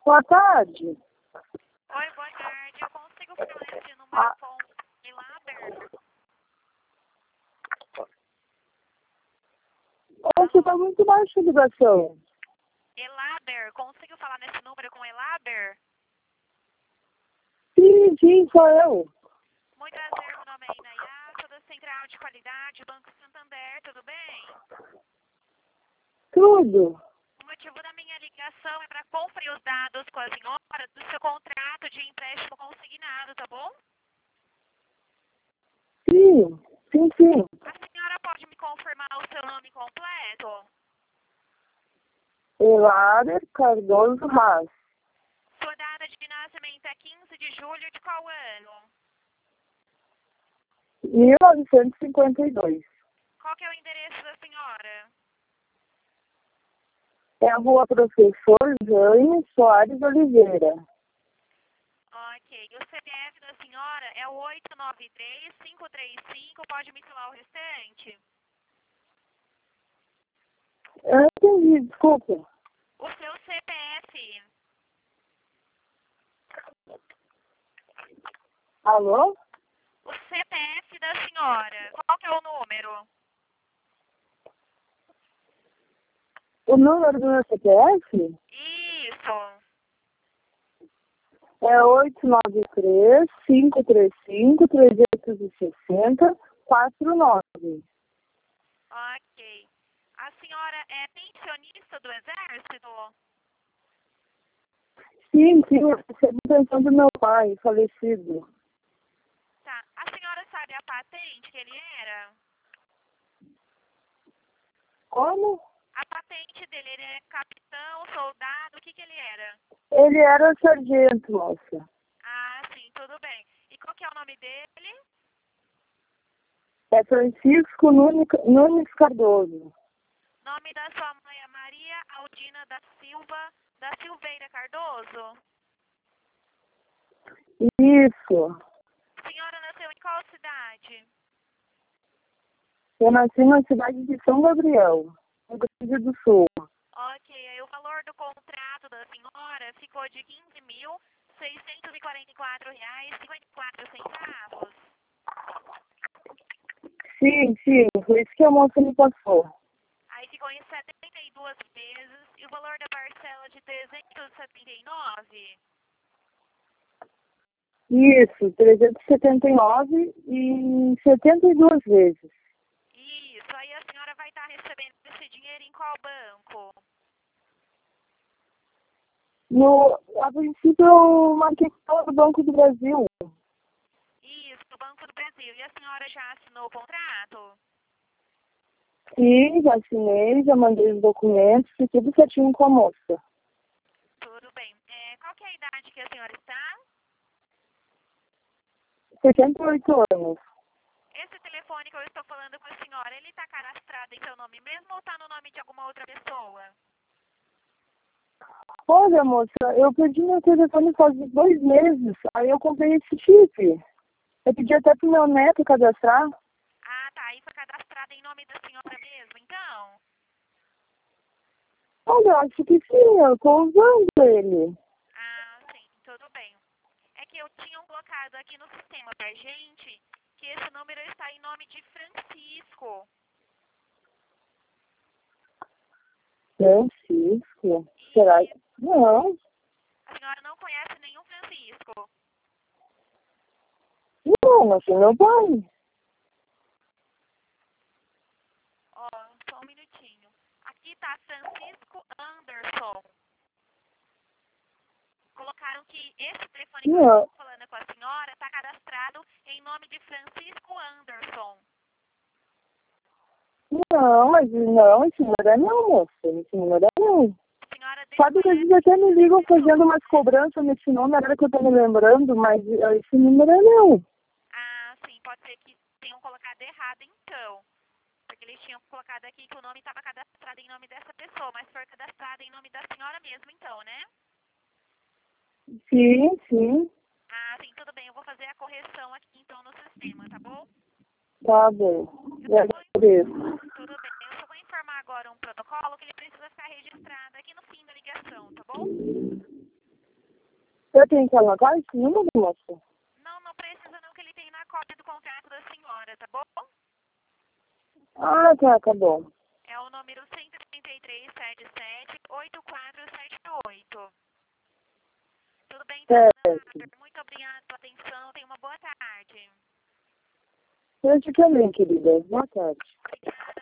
Boa tarde. Oi, boa tarde. Eu consigo falar esse número com Elaber? Você está muito baixa a ligação. Elaber, consigo falar nesse número com Elaber? Sim, sou eu. Muito prazer, meu nome é Inayá, sou da Central de Qualidade, Banco Santander, tudo bem? Tudo. O motivo da minha ligação é para conferir os dados com a senhora do seu contrato de empréstimo consignado, tá bom? Sim. A senhora pode me confirmar o seu nome completo? Elaber Cardoso Haas. Sua data de nascimento é 15 de julho de qual ano? 1952. Qual que é o endereço da senhora? É a rua Professor Jaime Soares Oliveira. Ok. O CPF da senhora é o 893-535. Pode me falar o restante? Eu não entendi, desculpa. O seu CPF. Alô? O CPF da senhora. Qual que é o número? O número do meu CPF Isso. é 893-535-360-49. Ok. A senhora é pensionista do Exército? Sim, eu recebo pensão do meu pai, falecido. Tá. A senhora sabe a patente que ele era? Como? A patente dele, ele é capitão, soldado, o que ele era? Ele era sargento, moça. Ah, sim, tudo bem. E qual que é o nome dele? É Francisco Nunes Cardoso. Nome da sua mãe é Maria Aldina da Silveira Cardoso? Isso. A senhora nasceu em qual cidade? Eu nasci na cidade de São Gabriel, no Rio Grande do Sul. Ok, aí o valor do contrato da senhora ficou de R$ 15.644,54. Sim, foi isso que a moça me passou. Aí ficou em 72 vezes e o valor da parcela de 379. Isso, 379 e 72 vezes. Isso, aí a senhora vai estar recebendo esse dinheiro em qual banco? A princípio eu marquei no Banco do Brasil. Isso, do Banco do Brasil. E a senhora já assinou o contrato? Sim, já assinei, já mandei os documentos e tudo certinho com a moça. Tudo bem. Qual que é a idade que a senhora está? 78 anos. Esse telefone que eu estou falando com a senhora, ele está cadastrado em seu nome mesmo ou está no nome de alguma outra pessoa? Olha, moça, eu perdi meu telefone faz 2 meses. Aí eu comprei esse chip. Eu pedi até pro meu neto cadastrar. Ah, tá. Aí foi cadastrado em nome da senhora mesmo, então? Olha, eu acho que sim, eu tô usando ele. Ah, sim. Tudo bem. É que eu tinha colocado aqui no sistema pra gente que esse número está em nome de Francisco. Francisco? Será que... Não. A senhora não conhece nenhum Francisco? Não, mas é meu pai. Ó, só um minutinho. Aqui tá Francisco Anderson. Colocaram que esse telefone que eu Não. estou falando com a senhora está cadastrado em nome de Francisco Anderson. Não, mas não, esse número é meu, moça. Esse número é meu. A senhora Sabe que eles desconhece até me ligam pessoa, fazendo umas né? cobranças nesse nome, agora que eu tô me lembrando, mas esse número é meu. Ah, sim, pode ser que tenham colocado errado então. Porque eles tinham colocado aqui que o nome estava cadastrado em nome dessa pessoa, mas foi cadastrado em nome da senhora mesmo então, né? Sim. Ah, sim, tudo bem. Eu vou fazer a correção aqui então no sistema, tá bom? Tá bom. Eu Eu só vou... agradeço. Tudo bem. Eu só vou informar agora um protocolo que ele precisa ficar registrado aqui no fim da ligação, tá bom? Você tem que anotar esse número, moça? Não, não precisa não, que ele tem na cópia do contrato da senhora, tá bom? Ah, tá bom. É o número 13377-8478. Tudo bem, então, dona Certo. Bárbara? Muito obrigada pela atenção. Tenha uma boa tarde. Eu te também, querida. Boa tarde. Obrigada.